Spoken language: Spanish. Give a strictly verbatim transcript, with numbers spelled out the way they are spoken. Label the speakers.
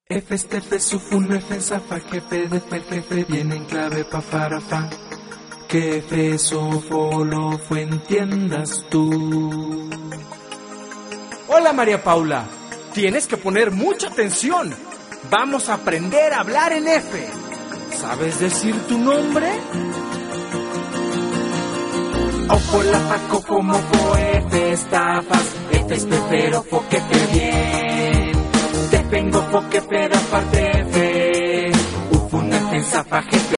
Speaker 1: F, este, F, sufun, F, zafa, jefe, de, fe, jefe, viene en clave, pa, para, fa. Que F, sofo, lo, fue, entiendas tú.
Speaker 2: Hola María Paula, tienes que poner mucha atención. Vamos a aprender a hablar en F. ¿Sabes decir tu nombre?
Speaker 1: Ojo, la, fa, cojo, mojo, F, estafas, F, espero, foquete, bien. Te vengo, foque, pero aparte, F, ufun, F, zafa, jefe.